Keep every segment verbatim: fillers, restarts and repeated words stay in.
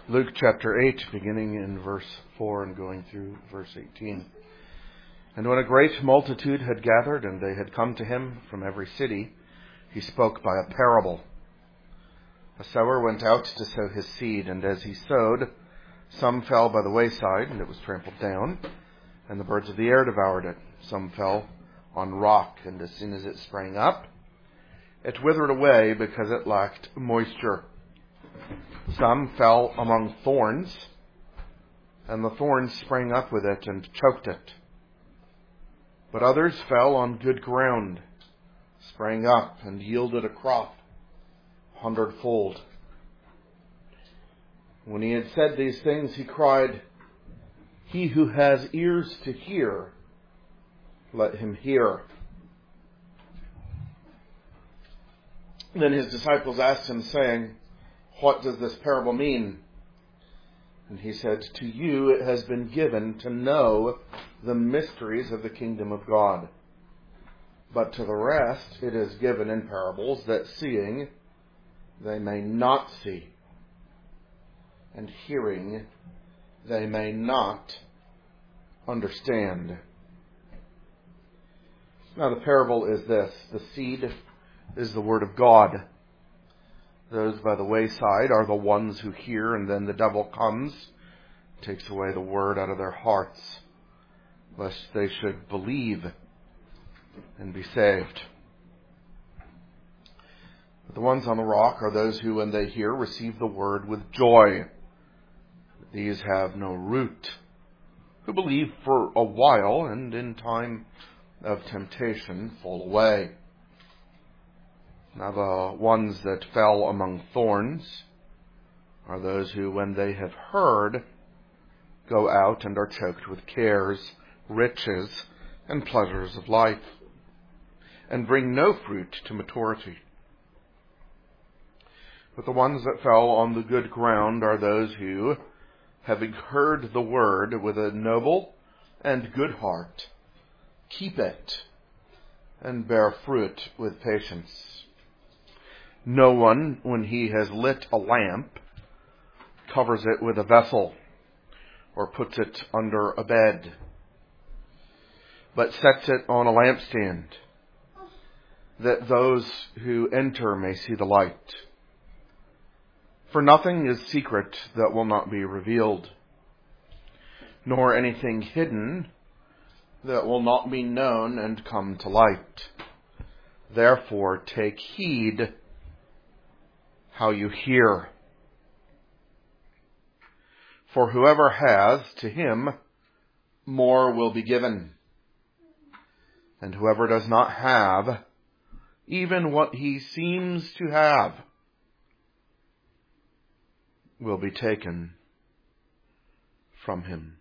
Luke chapter eight, beginning in verse four and going through verse eighteen. And when a great multitude had gathered, and they had come to him from every city, he spoke by a parable. A sower went out to sow his seed, and as he sowed, some fell by the wayside, and it was trampled down, and the birds of the air devoured it. Some fell on rock, and as soon as it sprang up, it withered away because it lacked moisture. Some fell among thorns, and the thorns sprang up with it and choked it. But others fell on good ground, sprang up, and yielded a crop hundredfold. When he had said these things, he cried, "He who has ears to hear, let him hear." Then his disciples asked him, saying, "What does this parable mean?" And he said, "To you it has been given to know the mysteries of the kingdom of God. But to the rest it is given in parables, that seeing they may not see, and hearing they may not understand." Now the parable is this: the seed is the word of God. Those by the wayside are the ones who hear, and then the devil comes, takes away the word out of their hearts, lest they should believe and be saved. But the ones on the rock are those who, when they hear, receive the word with joy. These have no root, who believe for a while, and in time of temptation fall away. Now the ones that fell among thorns are those who, when they have heard, go out and are choked with cares, riches, and pleasures of life, and bring no fruit to maturity. But the ones that fell on the good ground are those who, having heard the word with a noble and good heart, keep it and bear fruit with patience. No one, when he has lit a lamp, covers it with a vessel or puts it under a bed, but sets it on a lampstand, that those who enter may see the light. For nothing is secret that will not be revealed, nor anything hidden that will not be known and come to light. Therefore take heed how you hear. For whoever has, to him more will be given, and whoever does not have, even what he seems to have, will be taken from him.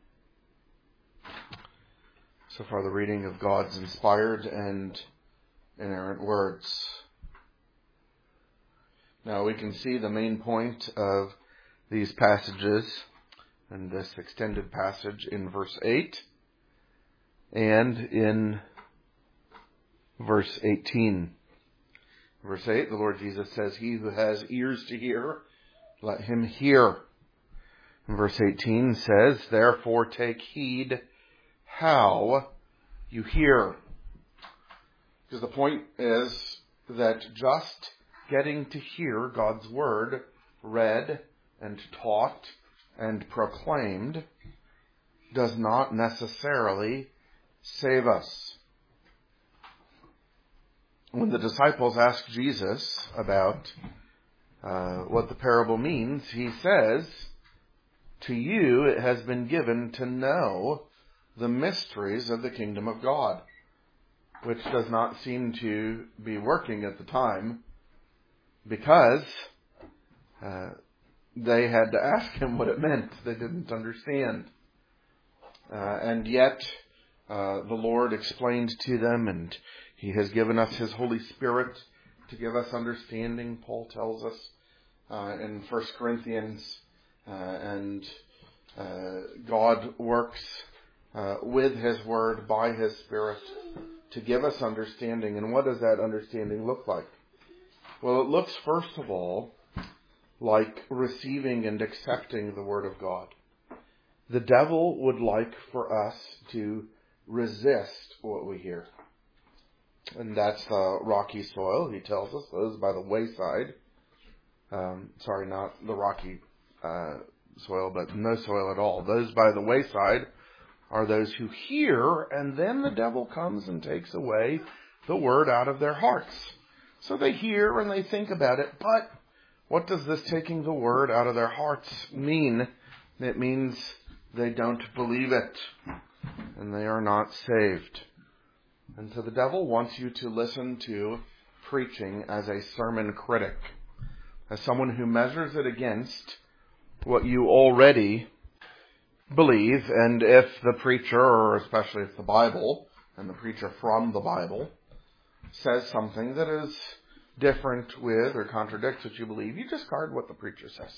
So far, the reading of God's inspired and inerrant words. Now we can see the main point of these passages and this extended passage in verse eight and in verse eighteen. Verse eight, the Lord Jesus says, "He who has ears to hear, let him hear." And verse eighteen says, "Therefore take heed how you hear." Because the point is that just getting to hear God's word read and taught and proclaimed does not necessarily save us. When the disciples ask Jesus about uh, what the parable means, he says, "To you it has been given to know the mysteries of the kingdom of God," which does not seem to be working at the time, because uh, they had to ask him what it meant. They didn't understand. Uh, and yet, uh, the Lord explained to them, and he has given us his Holy Spirit to give us understanding, Paul tells us uh, in First Corinthians. Uh, and uh, God works uh, with his word, by his Spirit, to give us understanding. And what does that understanding look like? Well, it looks, first of all, like receiving and accepting the Word of God. The devil would like for us to resist what we hear. And that's the rocky soil, he tells us, those by the wayside. Um, sorry, not the rocky uh, soil, but no soil at all. Those by the wayside are those who hear, and then the devil comes and takes away the word out of their hearts. So they hear and they think about it, but what does this taking the word out of their hearts mean? It means they don't believe it, and they are not saved. And so the devil wants you to listen to preaching as a sermon critic, as someone who measures it against what you already believe. And if the preacher, or especially if the Bible, and the preacher from the Bible, says something that is different with or contradicts what you believe, you discard what the preacher says.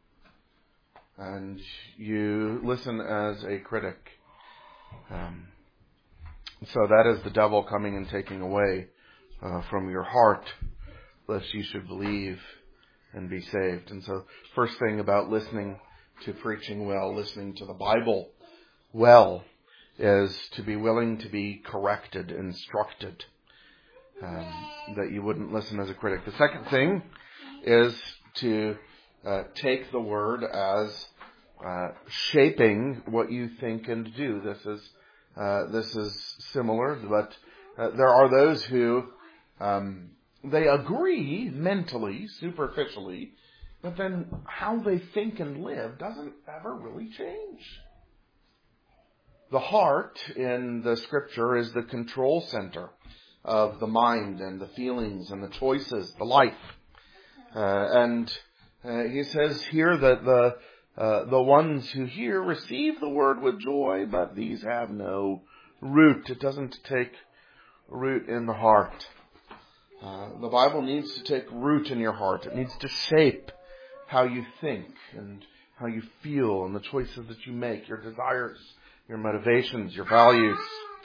And you listen as a critic. Um, so that is the devil coming and taking away uh, from your heart, lest you should believe and be saved. And so first thing about listening to preaching well, listening to the Bible well, is to be willing to be corrected, instructed, um, that you wouldn't listen as a critic. The second thing is to uh, take the word as uh, shaping what you think and do. This is uh, this is similar, but uh, there are those who um, they agree mentally, superficially, but then how they think and live doesn't ever really change. The heart in the Scripture is the control center of the mind and the feelings and the choices, the life. Uh, and uh, he says here that the uh, the ones who hear receive the word with joy, but these have no root. It doesn't take root in the heart. Uh, the Bible needs to take root in your heart. It needs to shape how you think and how you feel and the choices that you make, your desires, your motivations, your values.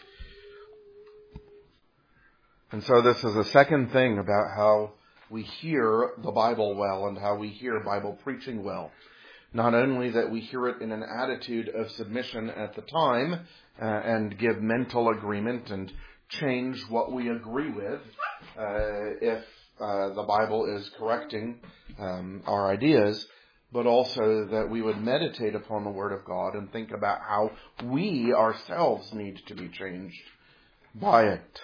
And so this is a second thing about how we hear the Bible well and how we hear Bible preaching well. Not only that we hear it in an attitude of submission at the time uh, and give mental agreement and change what we agree with uh, if uh, the Bible is correcting um, our ideas, but also that we would meditate upon the Word of God and think about how we ourselves need to be changed by it.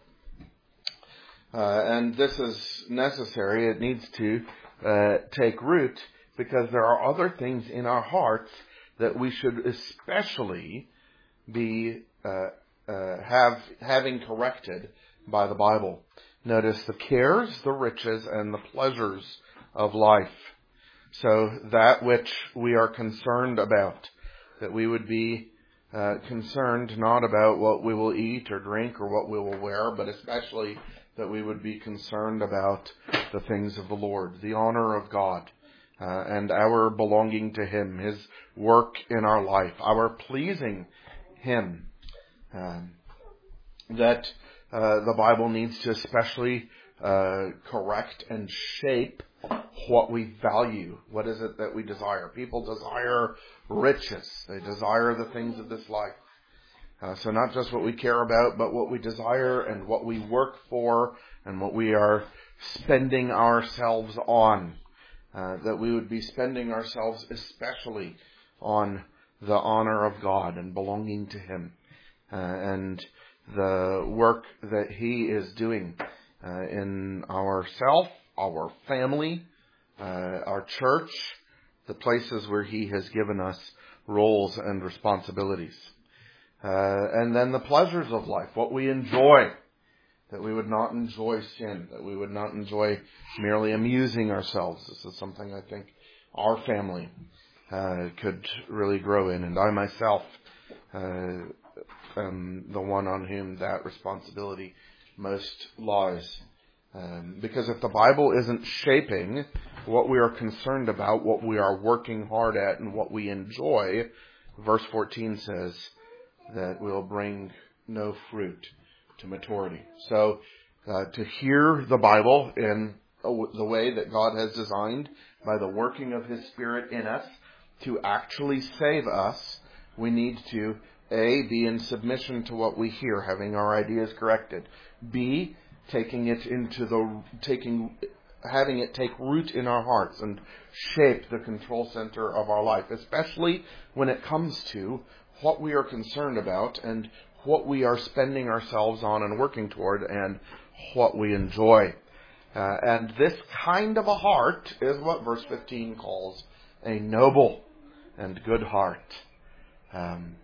Uh, and this is necessary. It needs to uh, take root because there are other things in our hearts that we should especially be uh, uh, have having corrected by the Bible. Notice the cares, the riches, and the pleasures of life. So that which we are concerned about, that we would be uh, concerned not about what we will eat or drink or what we will wear, but especially that we would be concerned about the things of the Lord, the honor of God, uh, and our belonging to Him, His work in our life, our pleasing Him. Um, that uh, the Bible needs to especially uh, correct and shape what we value. What is it that we desire? People desire riches. They desire the things of this life. Uh, so not just what we care about, but what we desire and what we work for and what we are spending ourselves on. Uh, that we would be spending ourselves especially on the honor of God and belonging to Him. Uh, and the work that He is doing uh, in ourself, our family, uh, our church, the places where He has given us roles and responsibilities. Uh, and then the pleasures of life, what we enjoy, that we would not enjoy sin, that we would not enjoy merely amusing ourselves. This is something I think our family uh, could really grow in, and I myself uh, am the one on whom that responsibility most lies. Um, because if the Bible isn't shaping what we are concerned about, what we are working hard at, and what we enjoy, verse fourteen says that we'll bring no fruit to maturity. So uh, to hear the Bible in the way that God has designed by the working of His Spirit in us to actually save us, we need to, A, be in submission to what we hear, having our ideas corrected. B, taking it into the, taking, having it take root in our hearts and shape the control center of our life, especially when it comes to what we are concerned about and what we are spending ourselves on and working toward and what we enjoy. Uh, and this kind of a heart is what verse fifteen calls a noble and good heart. Um,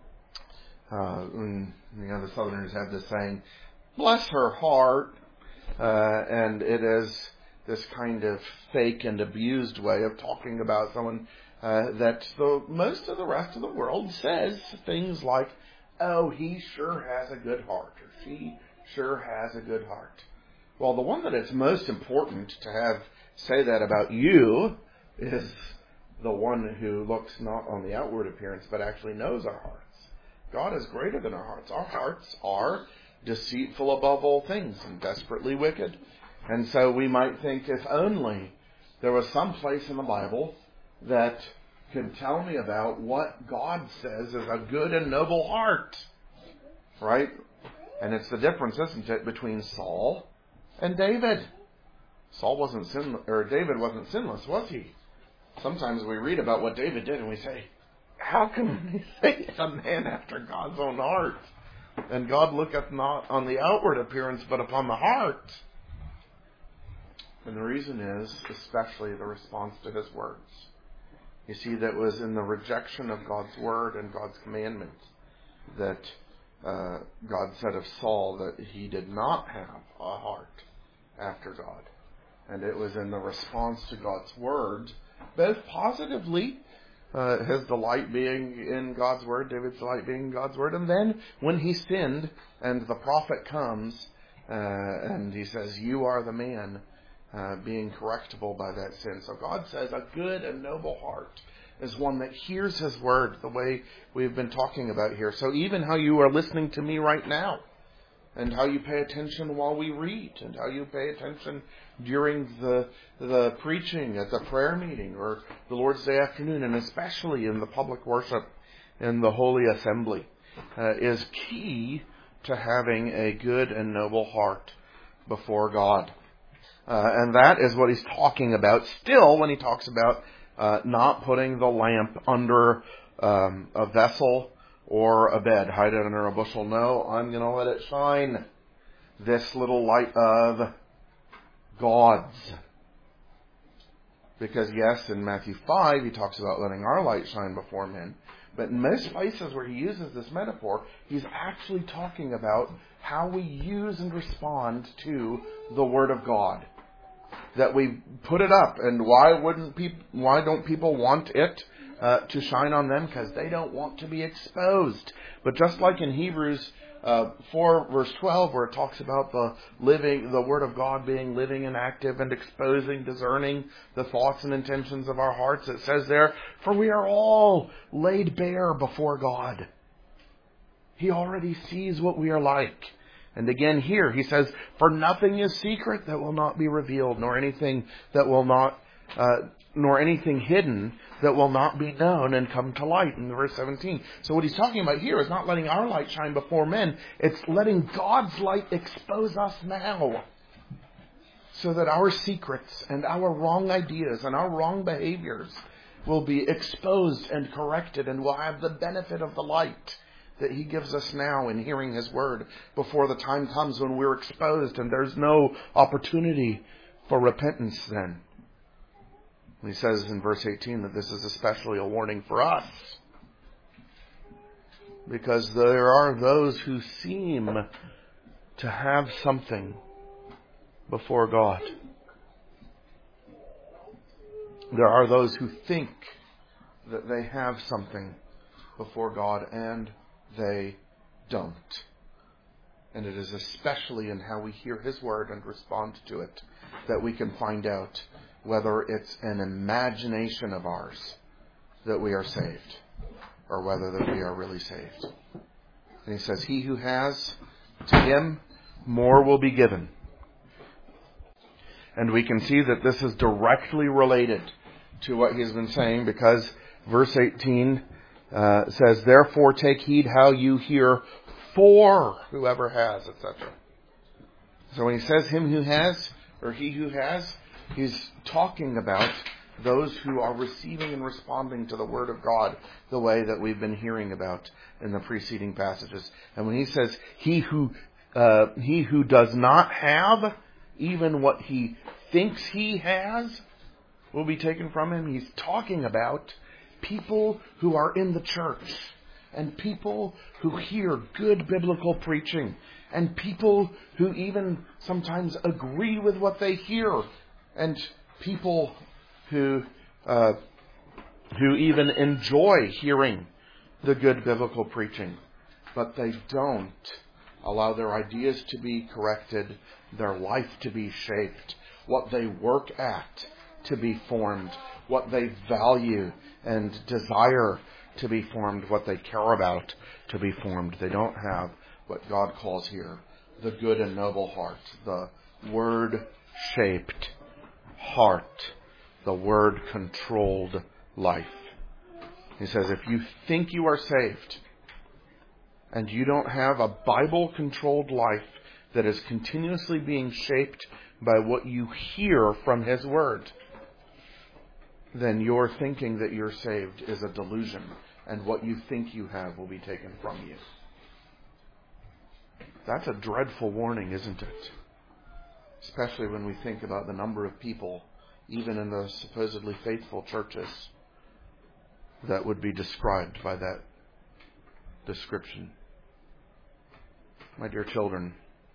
uh, and, you know, the Southerners have this saying, bless her heart, uh, and it is this kind of fake and abused way of talking about someone uh, that the most of the rest of the world says things like, oh, he sure has a good heart, or she sure has a good heart. Well, the one that it's most important to have say that about you is the one who looks not on the outward appearance, but actually knows our hearts. God is greater than our hearts. Our hearts are deceitful above all things and desperately wicked. And so we might think, if only there was some place in the Bible that could tell me about what God says is a good and noble heart. Right? And it's the difference, isn't it, between Saul and David. Saul wasn't sin, or David wasn't sinless, was he? Sometimes we read about what David did and we say, how can he say he's a man after God's own heart? And God looketh not on the outward appearance, but upon the heart. And the reason is, especially the response to his words. You see, that was in the rejection of God's word and God's commandments that uh, God said of Saul that he did not have a heart after God. And it was in the response to God's word, both positively, uh, his delight being in God's word, David's delight being in God's word, and then when he sinned and the prophet comes uh, and he says, you are the man, uh, being correctable by that sin. So God says a good and noble heart is one that hears his word the way we've been talking about here. So even how you are listening to me right now, and how you pay attention while we read, and how you pay attention during the the preaching at the prayer meeting or the Lord's Day afternoon, and especially in the public worship in the Holy Assembly, uh, is key to having a good and noble heart before God. Uh, and that is what he's talking about still when he talks about uh, not putting the lamp under um, a vessel or a bed, hide it under a bushel. No, I'm going to let it shine. This little light of God's. Because yes, in Matthew five, he talks about letting our light shine before men. But in most places where he uses this metaphor, he's actually talking about how we use and respond to the Word of God. That we put it up, and why wouldn't people? Why don't people want it uh, to shine on them? Because they don't want to be exposed. But just like in Hebrews uh, four, verse twelve, where it talks about the living, the Word of God being living and active and exposing, discerning the thoughts and intentions of our hearts, it says there, "For we are all laid bare before God." He already sees what we are like. And again here, he says, for nothing is secret that will not be revealed, nor anything that will not, uh, nor anything hidden that will not be known and come to light in verse seventeen. So what he's talking about here is not letting our light shine before men. It's letting God's light expose us now. So that our secrets and our wrong ideas and our wrong behaviors will be exposed and corrected, and will have the benefit of the light that he gives us now in hearing his word before the time comes when we're exposed and there's no opportunity for repentance then. He says in verse eighteen that this is especially a warning for us, because there are those who seem to have something before God. There are those who think that they have something before God, and they don't. And it is especially in how we hear his word and respond to it that we can find out whether it's an imagination of ours that we are saved, or whether that we are really saved. And he says, he who has, to him more will be given. And we can see that this is directly related to what he's been saying, because verse eighteen uh, says, therefore take heed how you hear, for whoever has, et cetera. So when he says him who has, or he who has, he's talking about those who are receiving and responding to the Word of God the way that we've been hearing about in the preceding passages. And when he says he who uh, he who does not have even what he thinks he has will be taken from him, he's talking about people who are in the church, and people who hear good biblical preaching, and people who even sometimes agree with what they hear, and people who uh, who even enjoy hearing the good biblical preaching, but they don't allow their ideas to be corrected, their life to be shaped, what they work at to be formed, what they value and desire to be formed, what they care about to be formed. They don't have what God calls here the good and noble heart, the Word-shaped heart, the Word-controlled life. He says, if you think you are saved and you don't have a Bible-controlled life that is continuously being shaped by what you hear from His Word, then your thinking that you're saved is a delusion, and what you think you have will be taken from you. That's a dreadful warning, isn't it? Especially when we think about the number of people, even in the supposedly faithful churches, that would be described by that description. My dear children,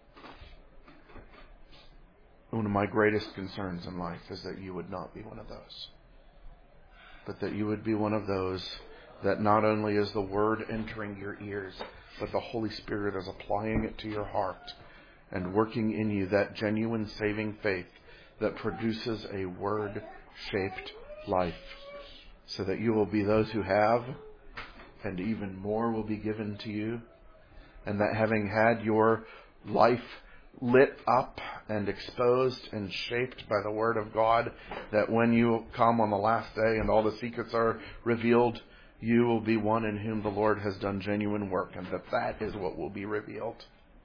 one of my greatest concerns in life is that you would not be one of those, but that you would be one of those that not only is the Word entering your ears, but the Holy Spirit is applying it to your heart and working in you that genuine saving faith that produces a Word-shaped life, so that you will be those who have, and even more will be given to you, and that having had your life lit up and exposed and shaped by the Word of God, that when you come on the last day and all the secrets are revealed, you will be one in whom the Lord has done genuine work, and that that is what will be revealed.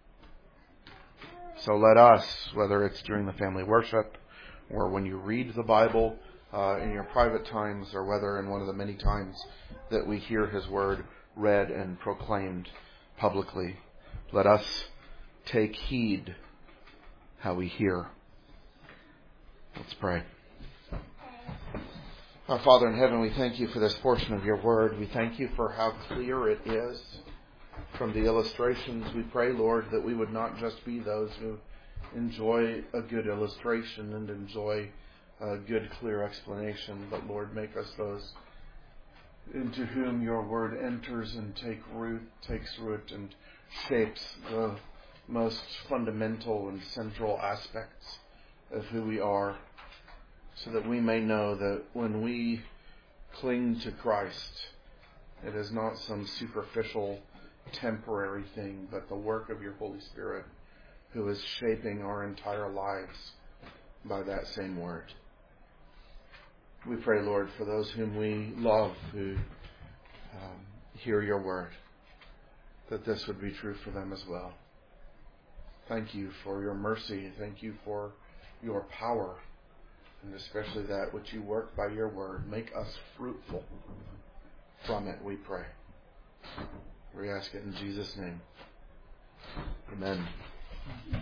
So let us, whether it's during the family worship, or when you read the Bible uh, in your private times, or whether in one of the many times that we hear His Word read and proclaimed publicly, let us take heed how we hear. Let's pray. Our Father in heaven, we thank you for this portion of your Word. We thank you for how clear it is from the illustrations. We pray, Lord, that we would not just be those who enjoy a good illustration and enjoy a good, clear explanation, but Lord, make us those into whom your Word enters and take root, takes root and shapes the most fundamental and central aspects of who we are, so that we may know that when we cling to Christ, it is not some superficial, temporary thing, but the work of your Holy Spirit, who is shaping our entire lives by that same Word. We pray, Lord, for those whom we love who um, hear your Word, that this would be true for them as well. Thank you for your mercy. Thank you for your power, and especially that which you work by your Word. Make us fruitful from it, we pray. We ask it in Jesus' name. Amen.